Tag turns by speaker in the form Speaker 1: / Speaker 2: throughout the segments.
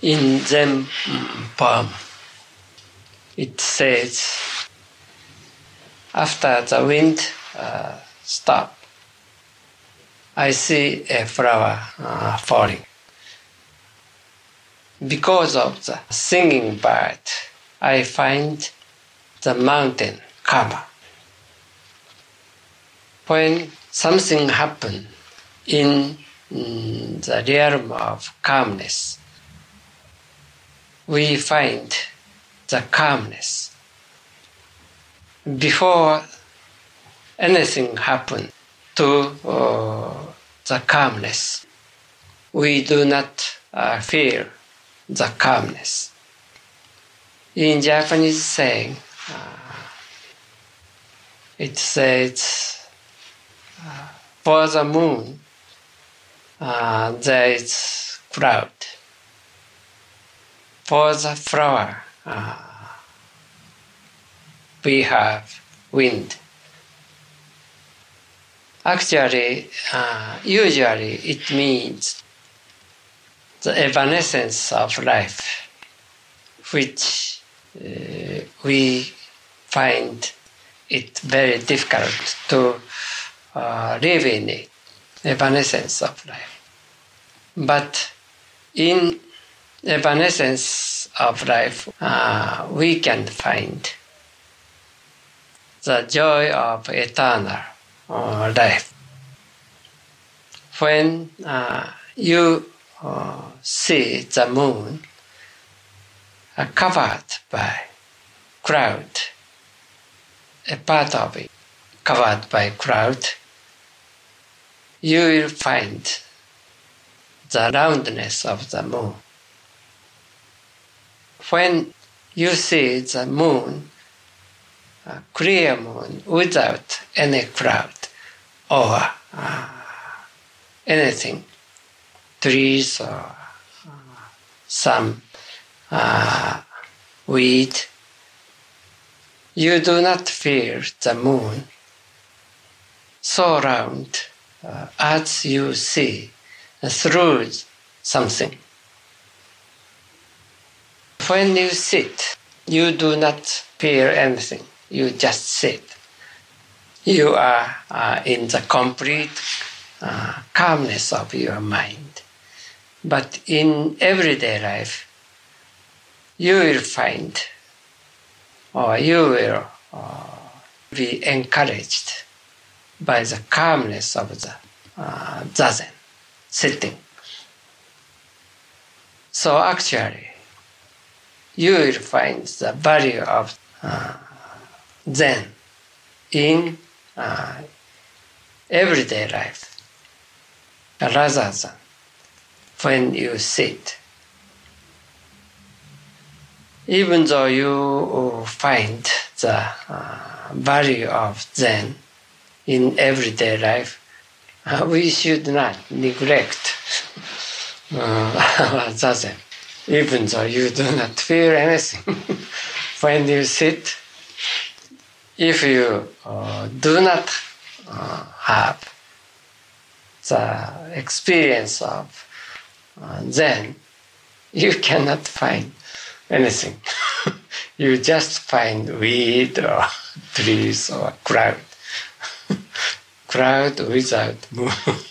Speaker 1: In Zen poem, it says, after the wind stops, I see a flower falling. Because of the singing bird, I find the mountain calmer. When something happens in the realm of calmness, we find the calmness. Before anything happens to the calmness, we do not feel the calmness. In Japanese saying, it says, for the moon, there is cloud. For the flower, we have wind. Actually, usually it means the evanescence of life, which we find it very difficult to live in it, evanescence of life. But in evanescence of life, we can find the joy of eternal life. When you see the moon covered by cloud, a part of it covered by cloud, you will find the roundness of the moon. When you see the moon, a clear moon without any cloud or anything, trees or some weed, you do not feel the moon so round as you see through something. When you sit, you do not feel anything. You just sit. You are in the complete calmness of your mind. But in everyday life, you will find, or you will be encouraged by the calmness of the zazen, sitting. So actually, you will find the value of Zen in everyday life, rather than when you sit. Even though you find the value of Zen in everyday life, we should not neglect our Zazen, even though you do not feel anything. When you sit, if you do not have the experience of Zen, you cannot find anything. You just find weed or trees or cloud. Cloud without moon.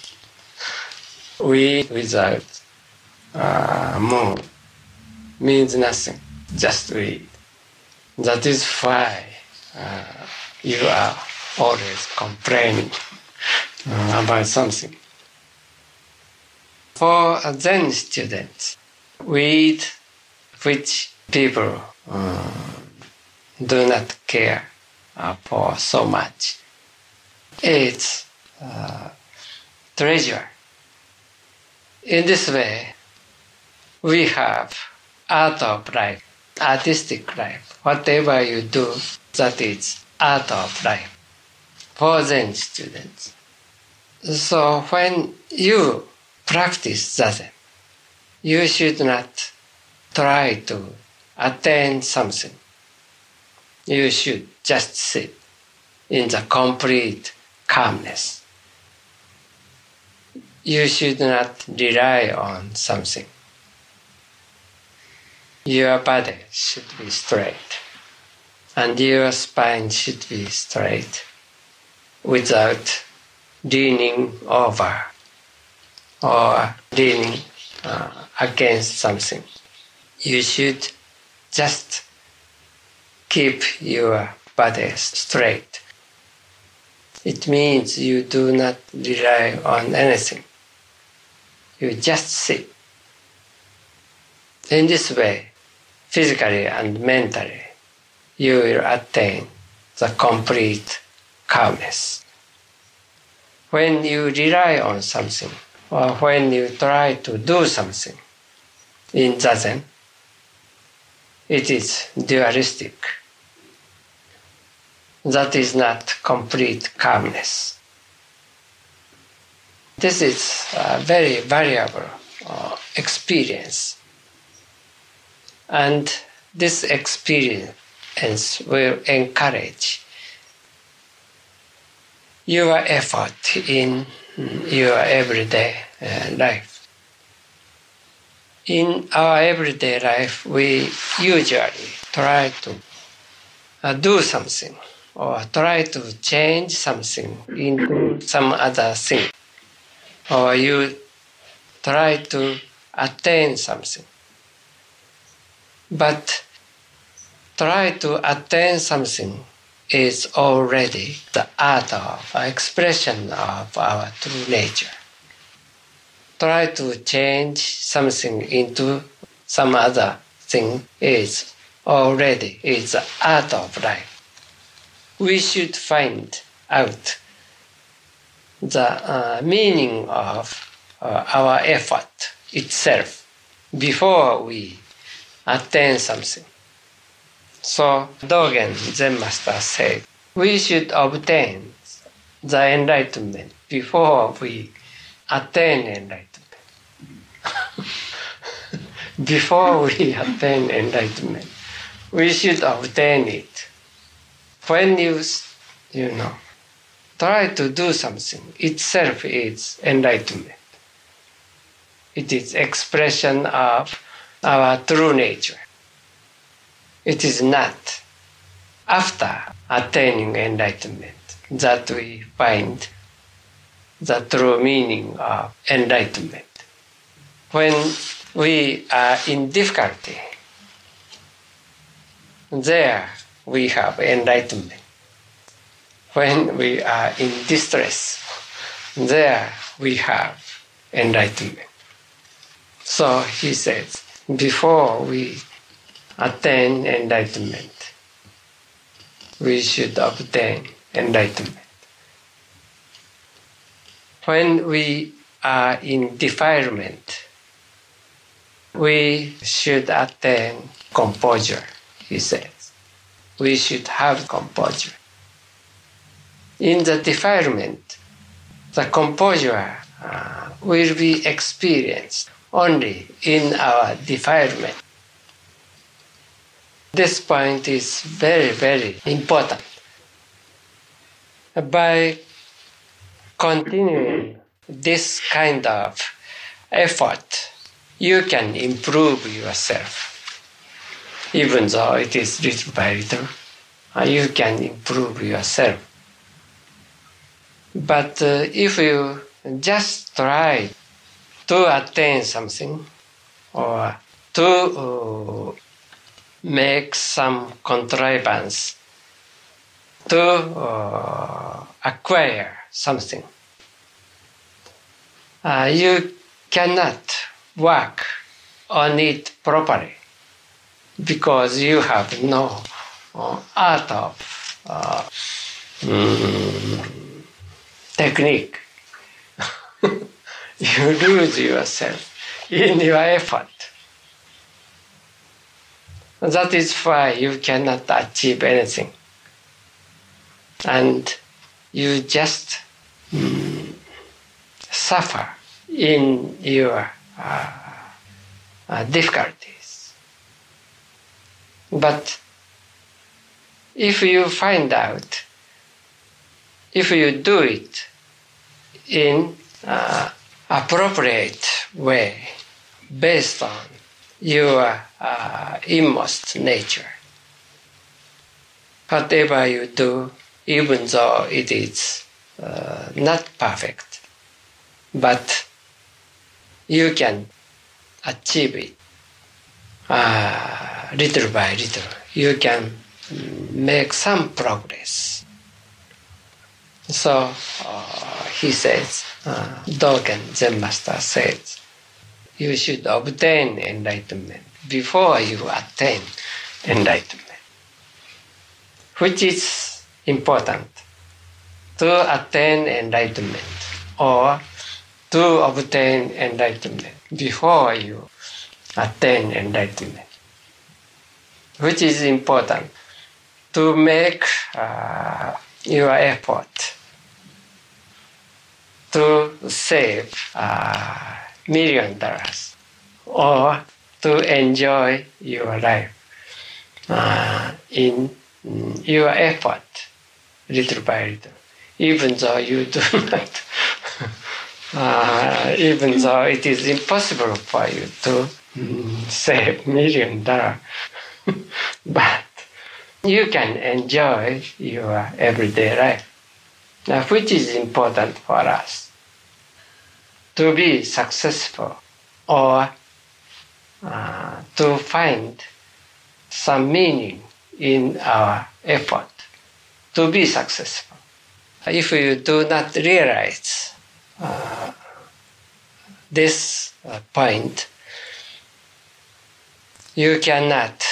Speaker 1: Weed without moon means nothing, just weed. That is why you are always complaining about something. For Zen students, weed which people do not care for so much, it's treasure. In this way, we have art of life, artistic life. Whatever you do, that is art of life for Zen students. So when you practice Zazen, you should not try to attain something. You should just sit in the complete calmness. You should not rely on something. your body should be straight, and your spine should be straight without leaning over or leaning against something. You should just keep your body straight. It means you do not rely on anything. You just sit. In this way, physically and mentally, you will attain the complete calmness. When you rely on something, or when you try to do something in Zazen, it is dualistic. That is not complete calmness. This is a very variable experience. And this experience will encourage your effort in your everyday life. In our everyday life, we usually try to do something or try to change something into some other thing, or you try to attain something. But try to attain something is already the art of expression of our true nature. Try to change something into some other thing is already the art of life. We should find out the meaning of our effort itself before we attain something. So Dogen Zen Master said, we should obtain the enlightenment before we attain enlightenment. Before we attain enlightenment, we should obtain it. When you try to do something, itself is enlightenment. It is expression of our true nature. It is not after attaining enlightenment that we find the true meaning of enlightenment. When we are in difficulty, there we have enlightenment. When we are in distress, there we have enlightenment. So he says, before we attain enlightenment, we should obtain enlightenment. When we are in defilement, we should attain composure, he says. We should have composure. In the defilement, the composure will be experienced only in our defilement. This point is very, very important. By continuing this kind of effort, you can improve yourself. Even though it is little by little, you can improve yourself. But if you just try to attain something or to make some contrivance to acquire something, you cannot work on it properly because you have no art of technique. You lose yourself in your effort. That is why you cannot achieve anything. And you just suffer in your difficulties. But if you find out, if you do it in appropriate way, based on your inmost nature. Whatever you do, even though it is not perfect, but you can achieve it little by little. You can make some progress. So he says, Dogen Zen Master says, you should obtain enlightenment before you attain enlightenment, which is important, to attain enlightenment or to obtain enlightenment before you attain enlightenment, which is important, to make your effort to save $1 million or to enjoy your life in your effort little by little, even though you do not, even though it is impossible for you to save $1 million, but you can enjoy your everyday life. Now, which is important for us to be successful or to find some meaning in our effort to be successful. If you do not realize this point, you cannot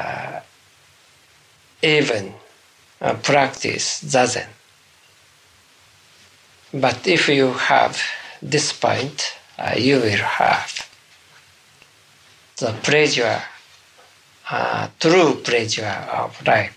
Speaker 1: even practice Zazen. But if you have this point, you will have the pleasure, true pleasure of life.